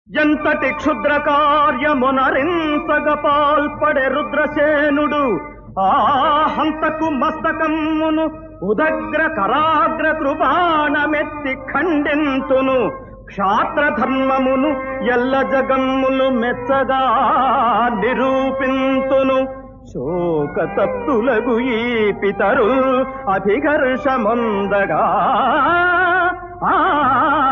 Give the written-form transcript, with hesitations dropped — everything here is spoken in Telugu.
ఎంతటి క్షుద్ర కార్యమునరించగ పాల్పడే రుద్రసేనుడు ఆ హంతకు మస్తకమ్మును ఉదగ్ర కరాగ్ర కృపాణమెత్తి ఖండింతును క్షాత్ర ధర్మమును ఎల్ల జగమ్ములు మెచ్చగా నిరూపింతును శోక తప్తులగు ఈ పితరు అభిఘర్షముందగా